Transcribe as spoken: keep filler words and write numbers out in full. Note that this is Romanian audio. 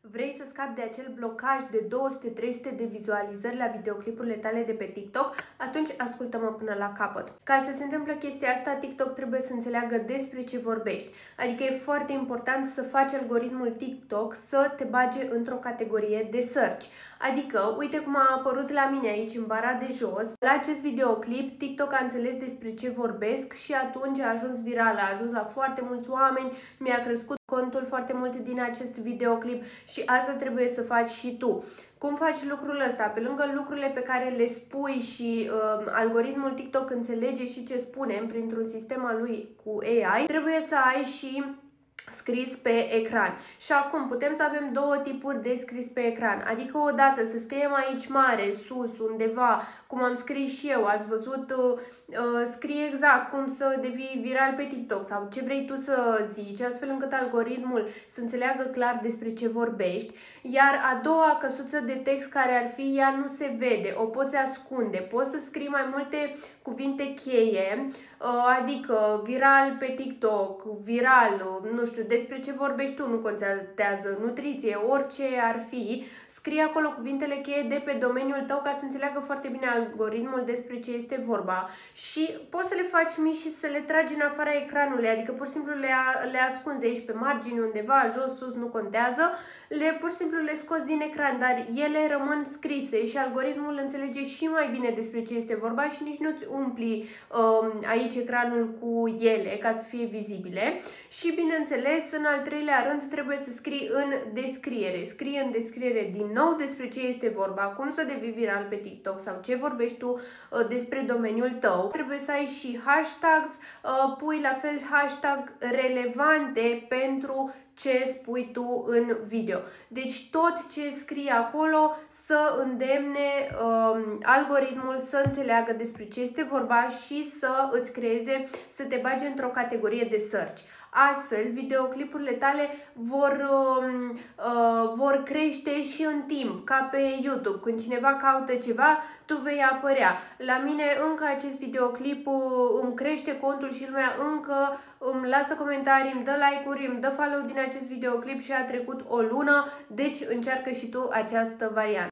Vrei să scapi de acel blocaj de două sute trei sute de vizualizări la videoclipurile tale de pe TikTok? Atunci ascultă-mă până la capăt. Ca să se întâmple chestia asta, TikTok trebuie să înțeleagă despre ce vorbești. Adică e foarte important să faci algoritmul TikTok să te bage într-o categorie de search. Adică, uite cum a apărut la mine aici în bara de jos. La acest videoclip, TikTok a înțeles despre ce vorbesc și atunci a ajuns viral, a ajuns la foarte mulți oameni, mi-a crescut contul foarte mult din acest videoclip și asta trebuie să faci și tu. Cum faci lucrul ăsta? Pe lângă lucrurile pe care le spui și uh, algoritmul TikTok înțelege și ce spunem printr-un sistem al lui cu A I, trebuie să ai și scris pe ecran. Și acum putem să avem două tipuri de scris pe ecran. Adică odată să scriem aici mare, sus, undeva, cum am scris și eu, ați văzut, uh, uh, scrie exact cum să devii viral pe TikTok sau ce vrei tu să zici, astfel încât algoritmul să înțeleagă clar despre ce vorbești. Iar a doua căsuță de text care ar fi, ea nu se vede, o poți ascunde, poți să scrii mai multe cuvinte cheie, uh, adică viral pe TikTok, viral, nu știu, despre ce vorbești tu, nu contează, nutriție, orice ar fi, scrie acolo cuvintele cheie de pe domeniul tău ca să înțeleagă foarte bine algoritmul despre ce este vorba și poți să le faci mici și să le tragi în afara ecranului, adică pur și simplu le, le ascunzi aici pe margine undeva, jos, sus, nu contează, le pur și simplu le scoți din ecran, dar ele rămân scrise și algoritmul înțelege și mai bine despre ce este vorba și nici nu-ți umpli um, aici ecranul cu ele ca să fie vizibile și bineînțeles în al treilea rând trebuie să scrii în descriere. Scrie în descriere din nou despre ce este vorba, cum să devii viral pe TikTok sau ce vorbești tu uh, despre domeniul tău. Trebuie să ai și hashtags, uh, pui la fel hashtag relevante pentru ce spui tu în video. Deci tot ce scrie acolo să îndemne um, algoritmul să înțeleagă despre ce este vorba și să îți creeze, să te bage într-o categorie de search. Astfel, videoclipurile tale vor, um, uh, vor crește și în timp, ca pe YouTube. Când cineva caută ceva, tu vei apărea. La mine încă acest videoclip uh, îmi crește contul și lumea încă îmi lasă comentarii, îmi dă like-uri, îmi dă follow din acest videoclip și a trecut o lună, deci încearcă și tu această variantă.